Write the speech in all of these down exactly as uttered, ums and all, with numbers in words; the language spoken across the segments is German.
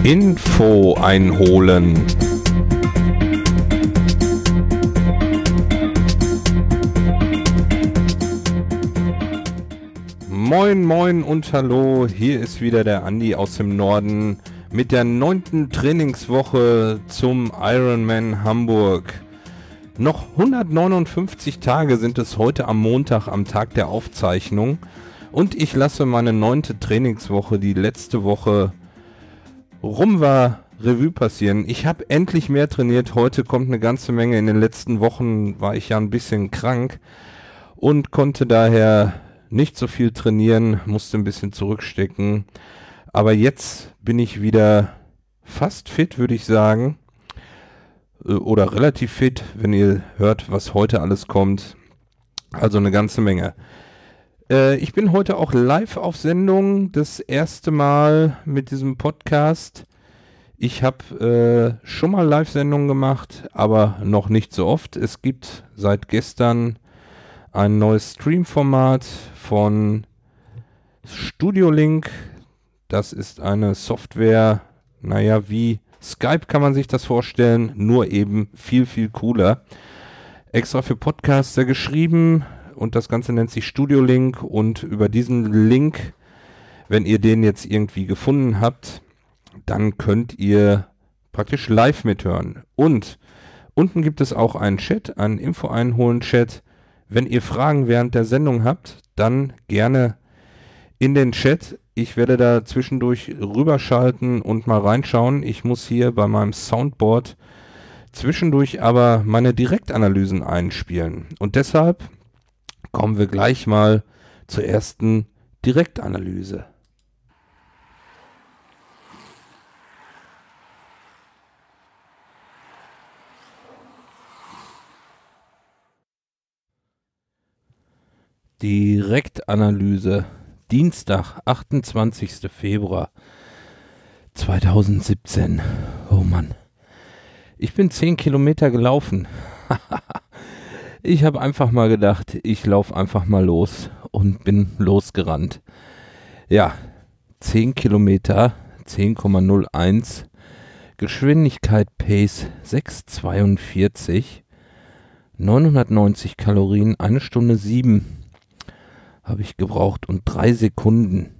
Info einholen. Moin moin und hallo, hier ist wieder der Andi aus dem Norden mit der neunten Trainingswoche zum Ironman Hamburg. Noch hundertneunundfünfzig Tage sind es heute am Montag, am Tag der Aufzeichnung, und ich lasse meine neunte Trainingswoche, die letzte Woche rum war, Revue passieren. Ich habe endlich mehr trainiert, heute kommt eine ganze Menge. In den letzten Wochen war ich ja ein bisschen krank und konnte daher nicht so viel trainieren, musste ein bisschen zurückstecken. Aber jetzt bin ich wieder fast fit, würde ich sagen. Oder relativ fit, wenn ihr hört, was heute alles kommt. Also eine ganze Menge. Äh, ich bin heute auch live auf Sendung, das erste Mal mit diesem Podcast. Ich habe äh, schon mal Live-Sendungen gemacht, aber noch nicht so oft. Es gibt seit gestern ein neues Stream-Format von Studio Link. Das ist eine Software, naja, wie Skype kann man sich das vorstellen, nur eben viel, viel cooler. Extra für Podcaster geschrieben und das Ganze nennt sich Studio Link, und über diesen Link, wenn ihr den jetzt irgendwie gefunden habt, dann könnt ihr praktisch live mithören. Und unten gibt es auch einen Chat, einen Info-Einholen-Chat. Wenn ihr Fragen während der Sendung habt, dann gerne in den Chat. Ich werde da zwischendurch rüberschalten und mal reinschauen. Ich muss hier bei meinem Soundboard zwischendurch aber meine Direktanalysen einspielen. Und deshalb kommen wir gleich mal zur ersten Direktanalyse. Direktanalyse. Dienstag, achtundzwanzigster Februar zweitausendsiebzehn. Oh Mann. Ich bin zehn Kilometer gelaufen. Ich habe einfach mal gedacht, ich laufe einfach mal los und bin losgerannt. Ja, zehn Kilometer, zehn Komma null eins. Geschwindigkeit Pace sechs Komma zweiundvierzig. neunhundertneunzig Kalorien, eine Stunde sieben habe ich gebraucht und drei Sekunden.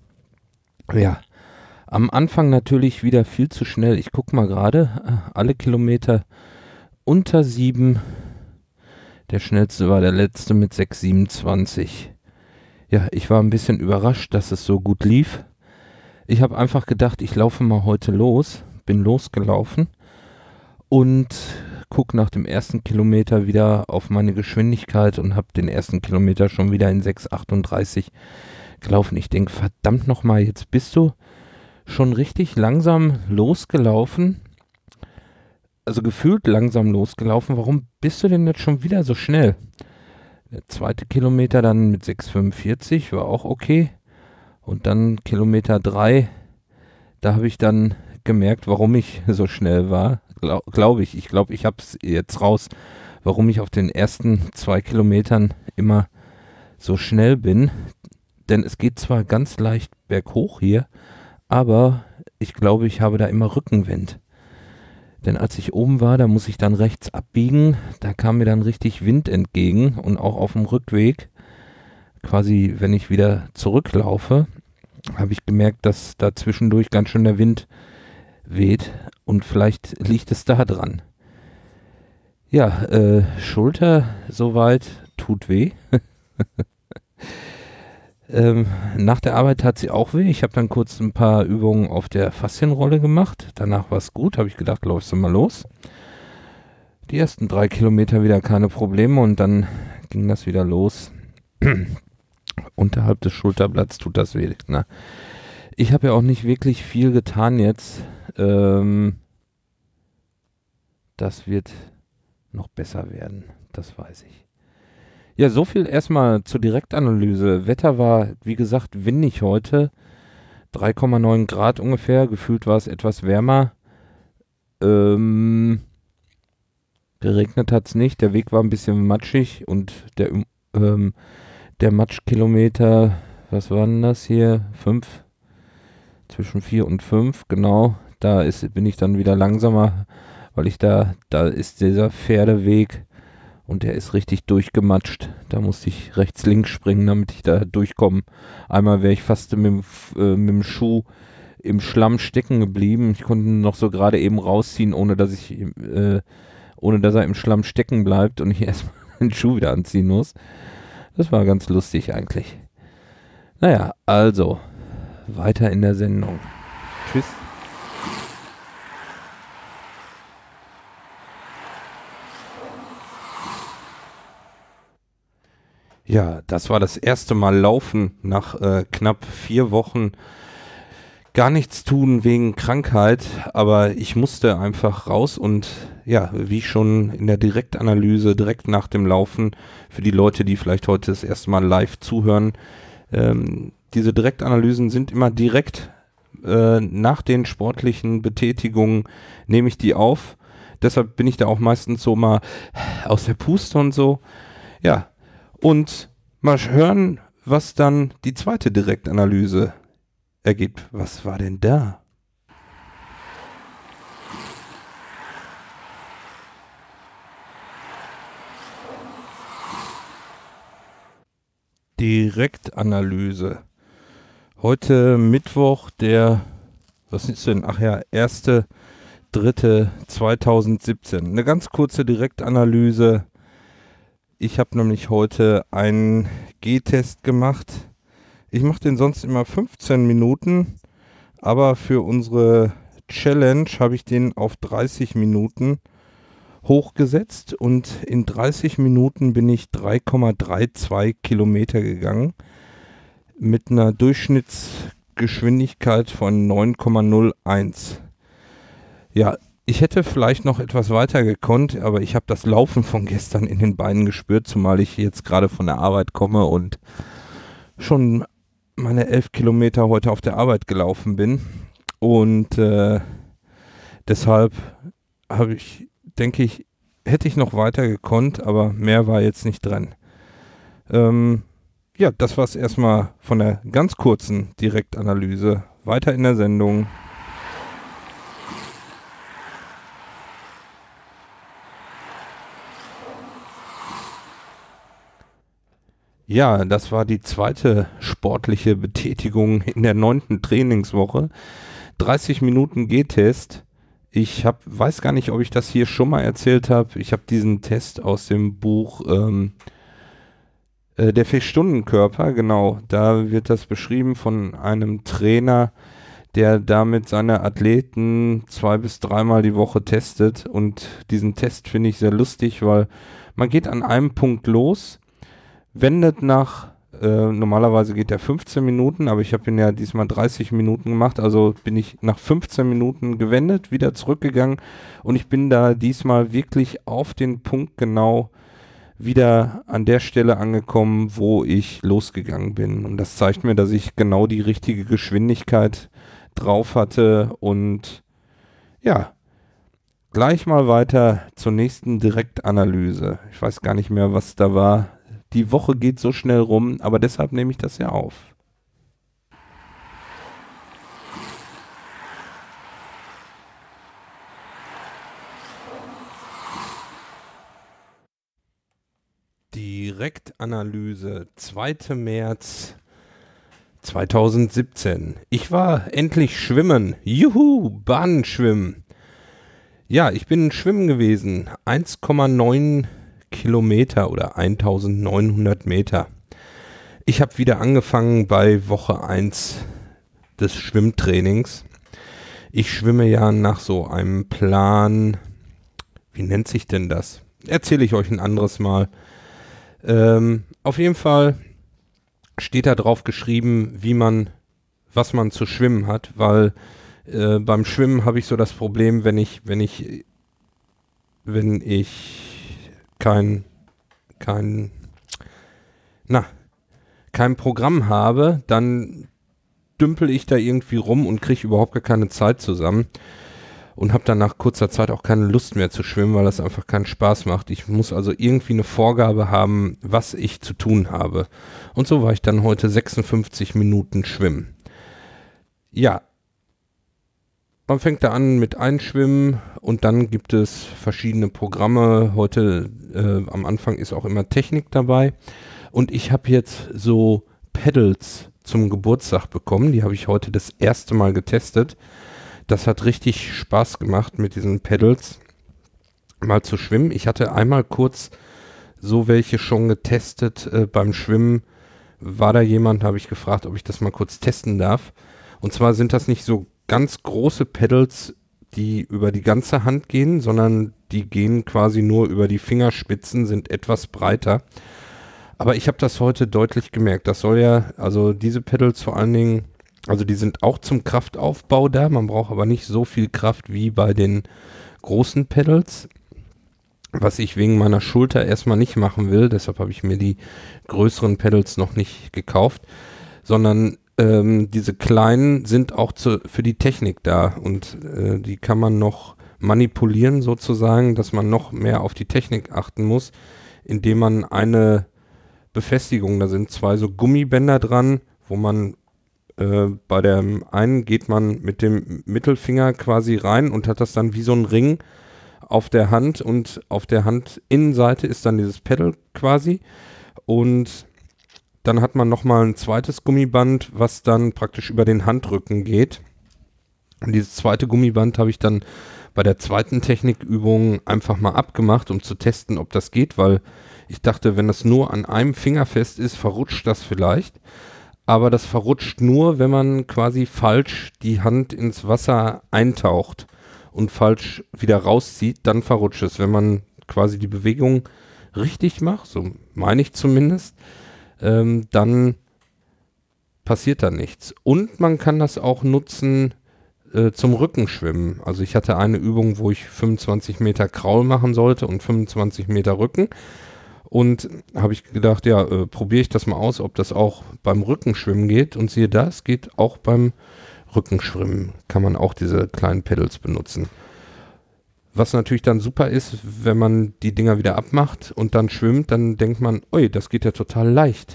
Ja, am Anfang natürlich wieder viel zu schnell. Ich gucke mal gerade, alle Kilometer unter sieben. Der schnellste war der letzte mit sechs Komma siebenundzwanzig. Ja, ich war ein bisschen überrascht, dass es so gut lief. Ich habe einfach gedacht, ich laufe mal heute los. Bin losgelaufen und guck nach dem ersten Kilometer wieder auf meine Geschwindigkeit und habe den ersten Kilometer schon wieder in sechs Komma achtunddreißig gelaufen. Ich denke, verdammt nochmal, jetzt bist du schon richtig langsam losgelaufen. Also gefühlt langsam losgelaufen. Warum bist du denn jetzt schon wieder so schnell? Der zweite Kilometer dann mit sechs Komma fünfundvierzig war auch okay. Und dann Kilometer drei, da habe ich dann gemerkt, warum ich so schnell war. Glaube glaub ich. Ich glaube, ich habe es jetzt raus, warum ich auf den ersten zwei Kilometern immer so schnell bin. Denn es geht zwar ganz leicht berghoch hier, aber ich glaube, ich habe da immer Rückenwind. Denn als ich oben war, da muss ich dann rechts abbiegen. Da kam mir dann richtig Wind entgegen, und auch auf dem Rückweg, quasi wenn ich wieder zurücklaufe, habe ich gemerkt, dass da zwischendurch ganz schön der Wind weht, und vielleicht liegt es da dran. Ja, äh, Schulter soweit tut weh. ähm, nach der Arbeit hat sie auch weh. Ich habe dann kurz ein paar Übungen auf der Faszienrolle gemacht. Danach war es gut, habe ich gedacht, läufst du mal los. Die ersten drei Kilometer wieder keine Probleme, und dann ging das wieder los. Unterhalb des Schulterblatts tut das weh. Na, ich habe ja auch nicht wirklich viel getan jetzt. Ähm, das wird noch besser werden, das weiß ich. Ja, so viel erstmal zur Direktanalyse. Wetter war, wie gesagt, windig heute. drei Komma neun Grad ungefähr. Gefühlt war es etwas wärmer. Ähm, geregnet hat es nicht. Der Weg war ein bisschen matschig, und der, ähm, der Matschkilometer, was waren das hier? Fünf? Zwischen vier und fünf, genau. Da ist, bin ich dann wieder langsamer, weil ich da, da ist dieser Pferdeweg und der ist richtig durchgematscht. Da musste ich rechts, links springen, damit ich da durchkomme. Einmal wäre ich fast mit, dem, äh, mit dem Schuh im Schlamm stecken geblieben. Ich konnte ihn noch so gerade eben rausziehen, ohne dass ich, äh, ohne dass er im Schlamm stecken bleibt und ich erstmal den Schuh wieder anziehen muss. Das war ganz lustig eigentlich. Naja, also, weiter in der Sendung. Tschüss. Ja, das war das erste Mal Laufen nach äh, knapp vier Wochen. Gar nichts tun wegen Krankheit, aber ich musste einfach raus und ja, wie schon in der Direktanalyse direkt nach dem Laufen, für die Leute, die vielleicht heute das erste Mal live zuhören, ähm, diese Direktanalysen sind immer direkt äh, nach den sportlichen Betätigungen, nehme ich die auf. Deshalb bin ich da auch meistens so mal aus der Puste und so. Ja, und mal hören, was dann die zweite Direktanalyse ergibt. Was war denn da? Direktanalyse. Heute Mittwoch, der, was ist denn? Ach ja, erster dritter zweitausendsiebzehn. Eine ganz kurze Direktanalyse. Ich habe nämlich heute einen G-Test gemacht. Ich mache den sonst immer fünfzehn Minuten, aber für unsere Challenge habe ich den auf dreißig Minuten hochgesetzt und in dreißig Minuten bin ich drei Komma zweiunddreißig Kilometer gegangen mit einer Durchschnittsgeschwindigkeit von neun Komma null eins. Ja, ich hätte vielleicht noch etwas weiter gekonnt, aber ich habe das Laufen von gestern in den Beinen gespürt, zumal ich jetzt gerade von der Arbeit komme und schon meine elf Kilometer heute auf der Arbeit gelaufen bin. Und äh, deshalb habe ich, denke ich, hätte ich noch weiter gekonnt, aber mehr war jetzt nicht drin. Ähm, ja, das war es erstmal von der ganz kurzen Direktanalyse. Weiter in der Sendung. Ja, das war die zweite sportliche Betätigung in der neunten Trainingswoche. dreißig Minuten G-Test. Ich hab, weiß gar nicht, ob ich das hier schon mal erzählt habe. Ich habe diesen Test aus dem Buch ähm, äh, Der Vier-Stunden-Körper, genau. Da wird das beschrieben von einem Trainer, der damit seine Athleten zwei bis dreimal die Woche testet. Und diesen Test finde ich sehr lustig, weil man geht an einem Punkt los, wendet nach, äh, normalerweise geht der fünfzehn Minuten, aber ich habe ihn ja diesmal dreißig Minuten gemacht, also bin ich nach fünfzehn Minuten gewendet, wieder zurückgegangen und ich bin da diesmal wirklich auf den Punkt genau wieder an der Stelle angekommen, wo ich losgegangen bin. Und das zeigt mir, dass ich genau die richtige Geschwindigkeit drauf hatte und ja, gleich mal weiter zur nächsten Direktanalyse. Ich weiß gar nicht mehr, was da war. Die Woche geht so schnell rum, aber deshalb nehme ich das ja auf. Direktanalyse, zweiter März zweitausendsiebzehn. Ich war endlich schwimmen. Juhu, Bahnenschwimmen. Ja, ich bin schwimmen gewesen. eins Komma neun Kilometer oder eintausendneunhundert Meter. Ich habe wieder angefangen bei Woche eins des Schwimmtrainings. Ich schwimme ja nach so einem Plan. Wie nennt sich denn das? Erzähle ich euch ein anderes Mal. Ähm, auf jeden Fall steht da drauf geschrieben, wie man, was man zu schwimmen hat, weil äh, beim Schwimmen habe ich so das Problem, wenn ich, wenn ich, wenn ich kein, kein, na, kein Programm habe, dann dümpel ich da irgendwie rum und kriege überhaupt gar keine Zeit zusammen und habe dann nach kurzer Zeit auch keine Lust mehr zu schwimmen, weil das einfach keinen Spaß macht. Ich muss also irgendwie eine Vorgabe haben, was ich zu tun habe. Und so war ich dann heute sechsundfünfzig Minuten schwimmen. Ja, Man fängt da an mit Einschwimmen und dann gibt es verschiedene Programme. Heute äh, am Anfang ist auch immer Technik dabei. Und ich habe jetzt so Pedals zum Geburtstag bekommen. Die habe ich heute das erste Mal getestet. Das hat richtig Spaß gemacht, mit diesen Pedals mal zu schwimmen. Ich hatte einmal kurz so welche schon getestet äh, beim Schwimmen. War da jemand, habe ich gefragt, ob ich das mal kurz testen darf. Und zwar sind das nicht so ganz große Pedals, die über die ganze Hand gehen, sondern die gehen quasi nur über die Fingerspitzen, sind etwas breiter. Aber ich habe das heute deutlich gemerkt. Das soll ja, also diese Pedals vor allen Dingen, also die sind auch zum Kraftaufbau da. Man braucht aber nicht so viel Kraft wie bei den großen Pedals, was ich wegen meiner Schulter erstmal nicht machen will. Deshalb habe ich mir die größeren Pedals noch nicht gekauft, sondern ähm, diese kleinen sind auch zu, für die Technik da und äh, die kann man noch manipulieren sozusagen, dass man noch mehr auf die Technik achten muss, indem man eine Befestigung, da sind zwei so Gummibänder dran, wo man äh, bei dem einen geht man mit dem Mittelfinger quasi rein und hat das dann wie so ein Ring auf der Hand und auf der Handinnenseite ist dann dieses Pedal quasi und dann hat man nochmal ein zweites Gummiband, was dann praktisch über den Handrücken geht. Und dieses zweite Gummiband habe ich dann bei der zweiten Technikübung einfach mal abgemacht, um zu testen, ob das geht, weil ich dachte, wenn das nur an einem Finger fest ist, verrutscht das vielleicht. Aber das verrutscht nur, wenn man quasi falsch die Hand ins Wasser eintaucht und falsch wieder rauszieht, dann verrutscht es. Wenn man quasi die Bewegung richtig macht, so meine ich zumindest, ähm, dann passiert da nichts. Und man kann das auch nutzen äh, zum Rückenschwimmen. Also ich hatte eine Übung, wo ich fünfundzwanzig Meter Kraul machen sollte und fünfundzwanzig Meter Rücken. Und habe ich gedacht, ja, äh, probiere ich das mal aus, ob das auch beim Rückenschwimmen geht. Und siehe da, es geht auch beim Rückenschwimmen. Kann man auch diese kleinen Pedals benutzen. Was natürlich dann super ist, wenn man die Dinger wieder abmacht und dann schwimmt, dann denkt man, ui, das geht ja total leicht.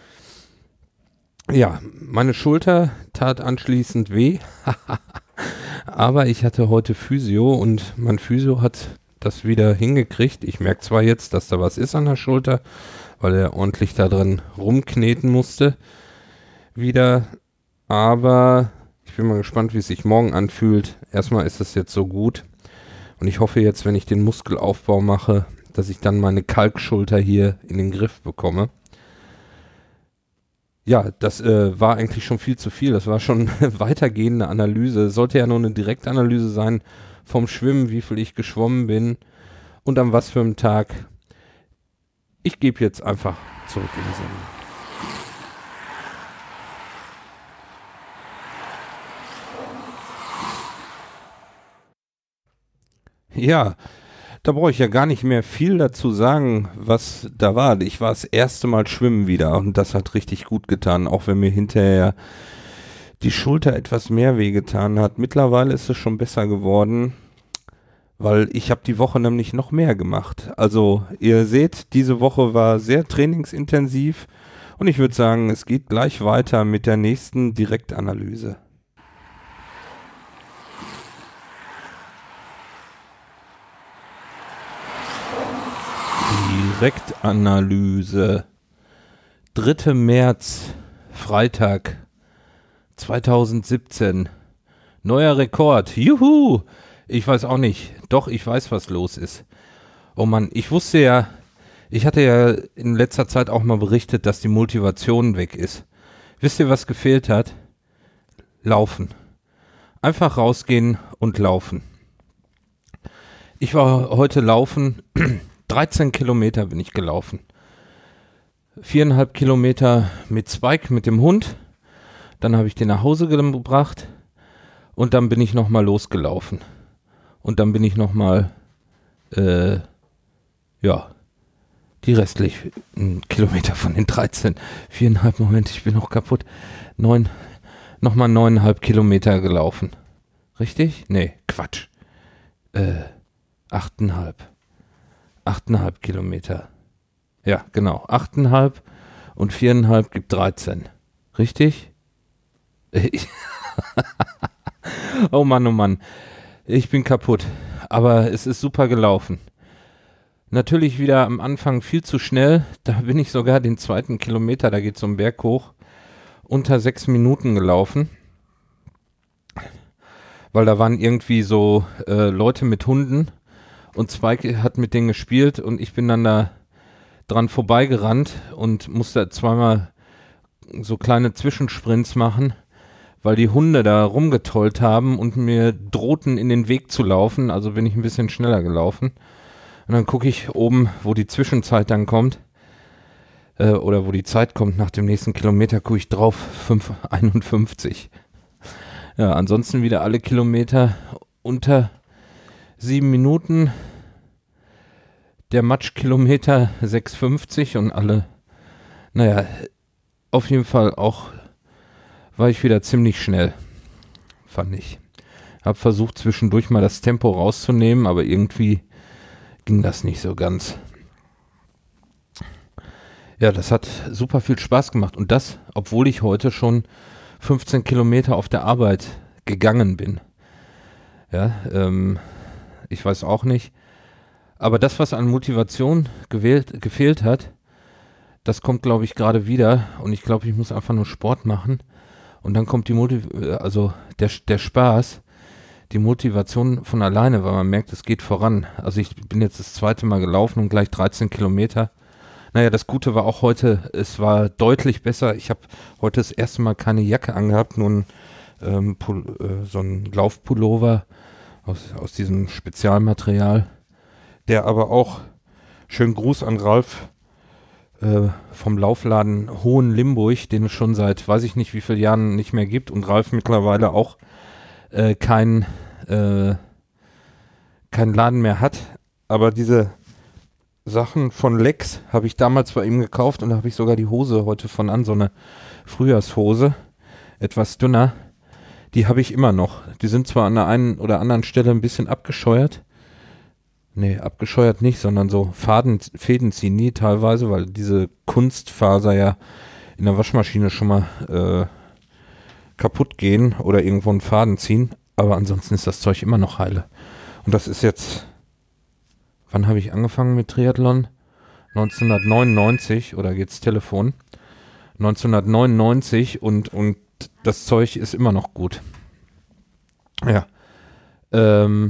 Ja, meine Schulter tat anschließend weh, aber ich hatte heute Physio und mein Physio hat das wieder hingekriegt. Ich merke zwar jetzt, dass da was ist an der Schulter, weil er ordentlich da drin rumkneten musste wieder, aber ich bin mal gespannt, wie es sich morgen anfühlt. Erstmal ist es jetzt so gut. Und ich hoffe jetzt, wenn ich den Muskelaufbau mache, dass ich dann meine Kalkschulter hier in den Griff bekomme. Ja, das äh, war eigentlich schon viel zu viel. Das war schon weitergehende Analyse. Sollte ja nur eine Direktanalyse sein vom Schwimmen, wie viel ich geschwommen bin und an was für einem Tag. Ich gebe jetzt einfach zurück in die Sendung. Ja, da brauche ich ja gar nicht mehr viel dazu sagen, was da war. Ich war das erste Mal schwimmen wieder und das hat richtig gut getan, auch wenn mir hinterher die Schulter etwas mehr wehgetan hat. Mittlerweile ist es schon besser geworden, weil ich habe die Woche nämlich noch mehr gemacht. Also ihr seht, diese Woche war sehr trainingsintensiv und ich würde sagen, es geht gleich weiter mit der nächsten Direktanalyse. Direktanalyse. dritter März, Freitag zweitausendsiebzehn. Neuer Rekord. Juhu! Ich weiß auch nicht. Doch, ich weiß, was los ist. Oh Mann, ich wusste ja, ich hatte ja in letzter Zeit auch mal berichtet, dass die Motivation weg ist. Wisst ihr, was gefehlt hat? Laufen. Einfach rausgehen und laufen. Ich war heute laufen, dreizehn Kilometer bin ich gelaufen. Viereinhalb Kilometer mit Spike, mit dem Hund. Dann habe ich den nach Hause gebracht und dann bin ich nochmal losgelaufen. Und dann bin ich nochmal, äh, ja, die restlichen Kilometer von den dreizehn, viereinhalb, Moment, ich bin noch kaputt, neun, nochmal neuneinhalb Kilometer gelaufen. Richtig? Nee, Quatsch. Äh, achteinhalb. Achteinhalb Kilometer. Ja, genau. Achteinhalb und viereinhalb gibt dreizehn. Richtig? Oh Mann, oh Mann. Ich bin kaputt. Aber es ist super gelaufen. Natürlich wieder am Anfang viel zu schnell. Da bin ich sogar den zweiten Kilometer, da geht so ein Berg hoch, unter sechs Minuten gelaufen. Weil da waren irgendwie so äh, Leute mit Hunden und Spike hat mit denen gespielt und ich bin dann da dran vorbeigerannt und musste zweimal so kleine Zwischensprints machen, weil die Hunde da rumgetollt haben und mir drohten in den Weg zu laufen, also bin ich ein bisschen schneller gelaufen. Und dann gucke ich oben, wo die Zwischenzeit dann kommt, äh, oder wo die Zeit kommt nach dem nächsten Kilometer, gucke ich drauf, fünf einundfünfzig. Ja, ansonsten wieder alle Kilometer unter sieben Minuten. Der Matschkilometer sechs fünfzig und alle, naja, auf jeden Fall auch war ich wieder ziemlich schnell, fand ich. Hab versucht zwischendurch mal das Tempo rauszunehmen, aber irgendwie ging das nicht so ganz. Ja, das hat super viel Spaß gemacht und das, obwohl ich heute schon fünfzehn Kilometer auf der Arbeit gegangen bin. Ja, ähm, ich weiß auch nicht. Aber das, was an Motivation gewählt, gefehlt hat, das kommt, glaube ich, gerade wieder. Und ich glaube, ich muss einfach nur Sport machen. Und dann kommt die Motiv- also der, der Spaß, die Motivation von alleine, weil man merkt, es geht voran. Also ich bin jetzt das zweite Mal gelaufen und gleich dreizehn Kilometer. Naja, das Gute war auch heute, es war deutlich besser. Ich habe heute das erste Mal keine Jacke angehabt, nur ein, ähm, Pul- äh, so ein Laufpullover aus, aus diesem Spezialmaterial, der aber auch, schönen Gruß an Ralf äh, vom Laufladen Hohen Limburg, den es schon seit weiß ich nicht wie vielen Jahren nicht mehr gibt und Ralf mittlerweile auch äh, kein, äh, kein Laden mehr hat. Aber diese Sachen von Lex habe ich damals bei ihm gekauft und da habe ich sogar die Hose heute von an, so eine Frühjahrshose, etwas dünner. Die habe ich immer noch. Die sind zwar an der einen oder anderen Stelle ein bisschen abgescheuert. Nee, abgescheuert nicht, sondern so Faden, Fäden ziehen nie teilweise, weil diese Kunstfaser ja in der Waschmaschine schon mal äh, kaputt gehen oder irgendwo einen Faden ziehen. Aber ansonsten ist das Zeug immer noch heile. Und das ist jetzt... Wann habe ich angefangen mit Triathlon? neunzehnhundertneunundneunzig, oder geht's Telefon? neunzehnhundertneunundneunzig und, und das Zeug ist immer noch gut. Ja. Ähm,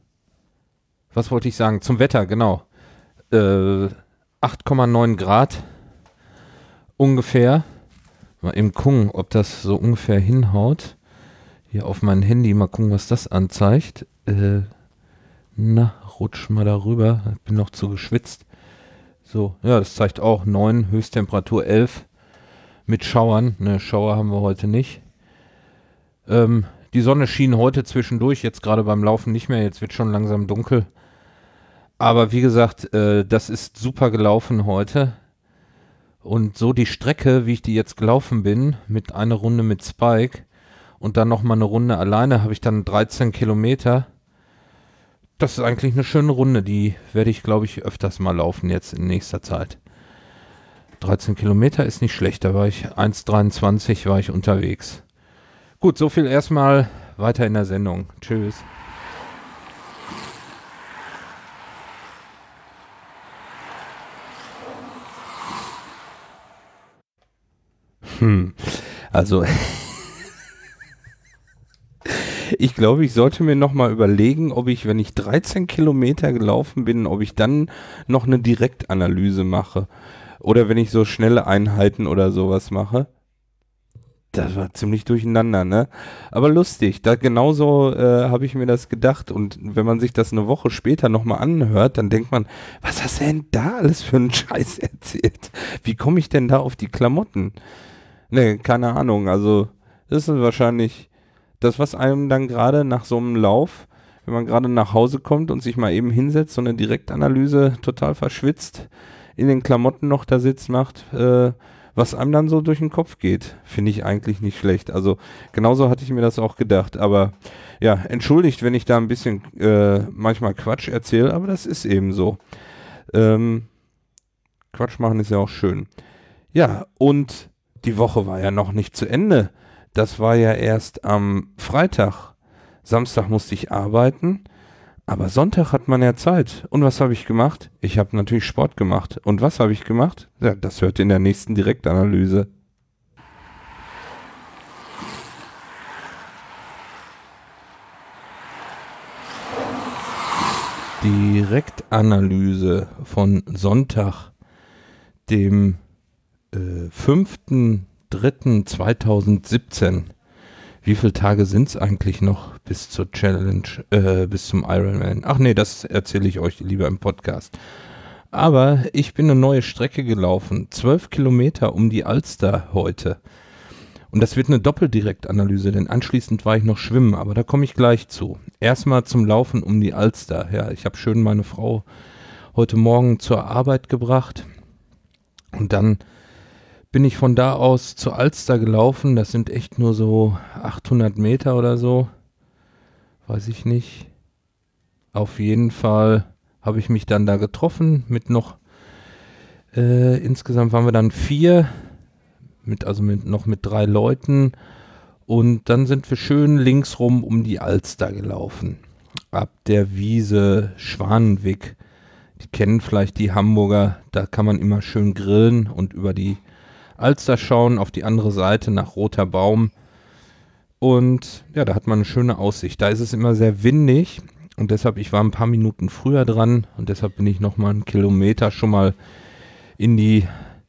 was wollte ich sagen? Zum Wetter, genau. Äh, acht Komma neun Grad ungefähr. Mal eben gucken, ob das so ungefähr hinhaut. Hier auf mein Handy, mal gucken, was das anzeigt. Äh, na, rutsch mal darüber. Ich bin noch zu geschwitzt. So, ja, das zeigt auch neun, Höchsttemperatur elf. Mit Schauern. Ne, Schauer haben wir heute nicht. Ähm, die Sonne schien heute zwischendurch, jetzt gerade beim Laufen nicht mehr. Jetzt wird schon langsam dunkel. Aber wie gesagt, äh, das ist super gelaufen heute. Und so die Strecke, wie ich die jetzt gelaufen bin, mit einer Runde mit Spike und dann nochmal eine Runde alleine, habe ich dann dreizehn Kilometer. Das ist eigentlich eine schöne Runde, die werde ich, glaube ich, öfters mal laufen jetzt in nächster Zeit. dreizehn Kilometer ist nicht schlecht, da war ich eins dreiundzwanzig war ich unterwegs. Gut, so viel erstmal, weiter in der Sendung. Tschüss. Hm, also ich glaube, ich sollte mir nochmal überlegen, ob ich, wenn ich dreizehn Kilometer gelaufen bin, ob ich dann noch eine Direktanalyse mache. Oder wenn ich so schnelle Einheiten oder sowas mache. Das war ziemlich durcheinander, ne? Aber lustig, da genauso äh, habe ich mir das gedacht. Und wenn man sich das eine Woche später nochmal anhört, dann denkt man, was hast du denn da alles für einen Scheiß erzählt? Wie komme ich denn da auf die Klamotten? Ne, keine Ahnung. Also, das ist wahrscheinlich das, was einem dann gerade nach so einem Lauf, wenn man gerade nach Hause kommt und sich mal eben hinsetzt, so eine Direktanalyse total verschwitzt, in den Klamotten noch da sitzt, macht, äh, was einem dann so durch den Kopf geht, finde ich eigentlich nicht schlecht. Also genauso hatte ich mir das auch gedacht. Aber ja, entschuldigt, wenn ich da ein bisschen äh, manchmal Quatsch erzähle, aber das ist eben so. Ähm, Quatsch machen ist ja auch schön. Ja, und die Woche war ja noch nicht zu Ende. Das war ja erst am Freitag Samstag musste ich arbeiten, aber Sonntag hat man ja Zeit. Und was habe ich gemacht? Ich habe natürlich Sport gemacht. Und was habe ich gemacht? Ja, das hört ihr in der nächsten Direktanalyse. Direktanalyse von Sonntag, dem äh, fünften dritten zweitausendsiebzehn. Wie viele Tage sind es eigentlich noch bis zur Challenge, äh, bis zum Ironman? Ach nee, das erzähle ich euch lieber im Podcast. Aber ich bin eine neue Strecke gelaufen. Zwölf Kilometer um die Alster heute. Und das wird eine Doppeldirektanalyse, denn anschließend war ich noch schwimmen, aber da komme ich gleich zu. Erstmal zum Laufen um die Alster. Ja, ich habe schön meine Frau heute Morgen zur Arbeit gebracht und dann bin ich von da aus zur Alster gelaufen. Das sind echt nur so achthundert Meter oder so. Weiß ich nicht. Auf jeden Fall habe ich mich dann da getroffen mit noch, äh, insgesamt waren wir dann vier, mit, also mit, noch mit drei Leuten. Und dann sind wir schön linksrum um die Alster gelaufen. Ab der Wiese Schwanenweg. Die kennen vielleicht die Hamburger. Da kann man immer schön grillen und über die Alster schauen, auf die andere Seite nach Roter Baum. Und ja, da hat man eine schöne Aussicht. Da ist es immer sehr windig und deshalb, ich war ein paar Minuten früher dran und deshalb bin ich nochmal einen Kilometer schon mal in die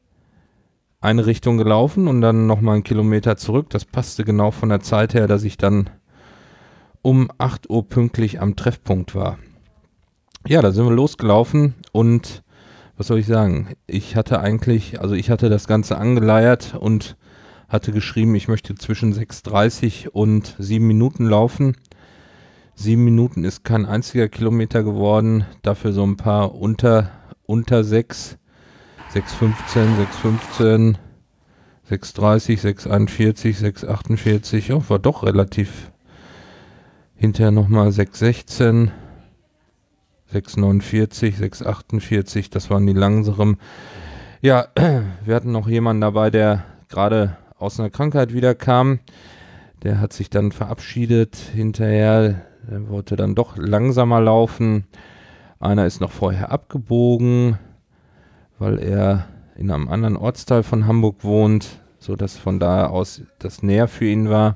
eine Richtung gelaufen und dann nochmal einen Kilometer zurück. Das passte genau von der Zeit her, dass ich dann um acht Uhr pünktlich am Treffpunkt war. Ja, da sind wir losgelaufen und was soll ich sagen? Ich hatte eigentlich, also ich hatte das Ganze angeleiert und hatte geschrieben, ich möchte zwischen sechs Uhr dreißig und sieben Minuten laufen. Sieben Minuten ist kein einziger Kilometer geworden, dafür so ein paar unter, unter sechs, sechs Uhr fünfzehn, sechs Uhr fünfzehn, sechs Uhr dreißig, sechs Uhr einundvierzig, sechs Uhr achtundvierzig, ja, war doch relativ. Hinterher nochmal sechs Uhr sechzehn, sechs Uhr neunundvierzig, sechs Uhr achtundvierzig, das waren die langsamen. Ja, wir hatten noch jemanden dabei, der gerade aus einer Krankheit wiederkam. Der hat sich dann verabschiedet hinterher, der wollte dann doch langsamer laufen. Einer ist noch vorher abgebogen, weil er in einem anderen Ortsteil von Hamburg wohnt, sodass von da aus das näher für ihn war.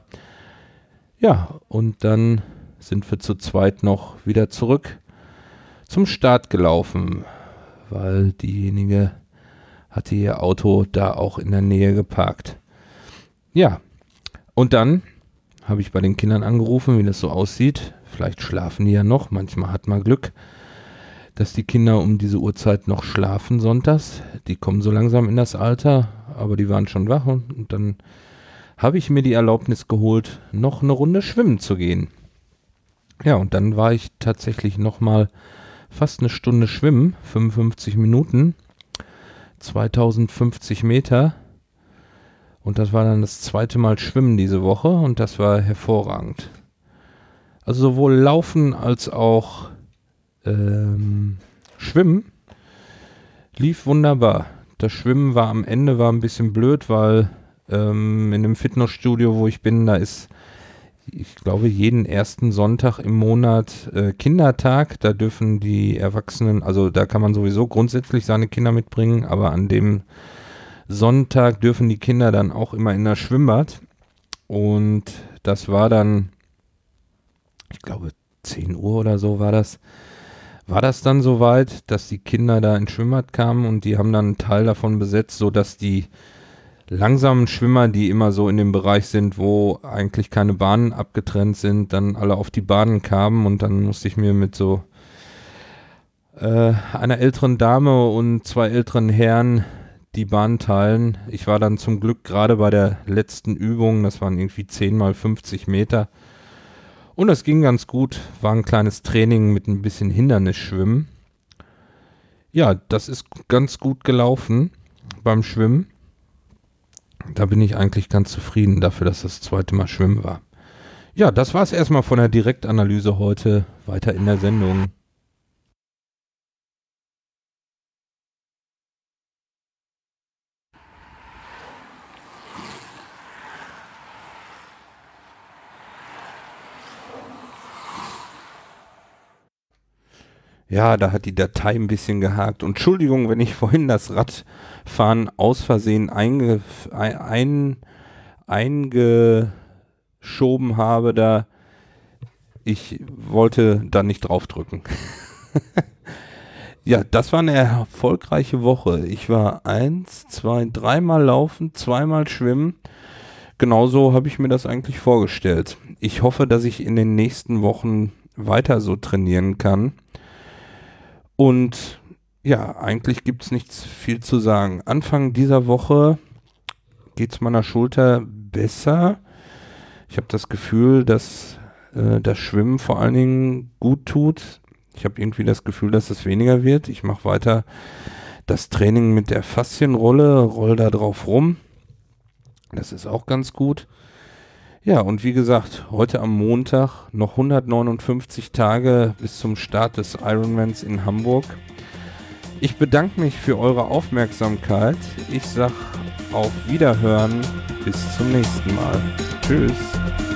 Ja, und dann sind wir zu zweit noch wieder zurück zum Start gelaufen, weil diejenige hatte ihr Auto da auch in der Nähe geparkt. Ja, und dann habe ich bei den Kindern angerufen, wie das so aussieht. Vielleicht schlafen die ja noch. Manchmal hat man Glück, dass die Kinder um diese Uhrzeit noch schlafen sonntags. Die kommen so langsam in das Alter, aber die waren schon wach. Und, und dann habe ich mir die Erlaubnis geholt, noch eine Runde schwimmen zu gehen. Ja, und dann war ich tatsächlich noch mal fast eine Stunde schwimmen, fünfundfünfzig Minuten, zweitausendfünfzig Meter. Und das war dann das zweite Mal Schwimmen diese Woche und das war hervorragend. Also sowohl Laufen als auch ähm, Schwimmen lief wunderbar. Das Schwimmen war am Ende war ein bisschen blöd, weil ähm, in dem Fitnessstudio, wo ich bin, da ist, ich glaube, jeden ersten Sonntag im Monat äh, Kindertag. Da dürfen die Erwachsenen, also da kann man sowieso grundsätzlich seine Kinder mitbringen, aber an dem Sonntag dürfen die Kinder dann auch immer in das Schwimmbad und das war dann, ich glaube zehn Uhr oder so war das, war das dann soweit, dass die Kinder da ins Schwimmbad kamen und die haben dann einen Teil davon besetzt, sodass die langsamen Schwimmer, die immer so in dem Bereich sind, wo eigentlich keine Bahnen abgetrennt sind, dann alle auf die Bahnen kamen und dann musste ich mir mit so äh, einer älteren Dame und zwei älteren Herren die Bahn teilen. Ich war dann zum Glück gerade bei der letzten Übung, das waren irgendwie zehn mal fünfzig Meter. Und das ging ganz gut, war ein kleines Training mit ein bisschen Hindernisschwimmen. Ja, das ist ganz gut gelaufen beim Schwimmen. Da bin ich eigentlich ganz zufrieden dafür, dass das zweite Mal Schwimmen war. Ja, das war es erstmal von der Direktanalyse heute. Weiter in der Sendung. Ja, da hat die Datei ein bisschen gehakt. Und Entschuldigung, wenn ich vorhin das Radfahren aus Versehen einge, ein, eingeschoben habe, da ich wollte da nicht draufdrücken. Ja, das war eine erfolgreiche Woche. Ich war eins, zwei, dreimal laufen, zweimal schwimmen. Genauso habe ich mir das eigentlich vorgestellt. Ich hoffe, dass ich in den nächsten Wochen weiter so trainieren kann. Und ja, eigentlich gibt es nichts viel zu sagen. Anfang dieser Woche geht es meiner Schulter besser. Ich habe das Gefühl, dass äh, das Schwimmen vor allen Dingen gut tut. Ich habe irgendwie das Gefühl, dass es weniger wird. Ich mache weiter das Training mit der Faszienrolle, roll da drauf rum. Das ist auch ganz gut. Ja, und wie gesagt, heute am Montag noch hundertneunundfünfzig Tage bis zum Start des Ironmans in Hamburg. Ich bedanke mich für eure Aufmerksamkeit. Ich sag auf Wiederhören. Bis zum nächsten Mal. Tschüss.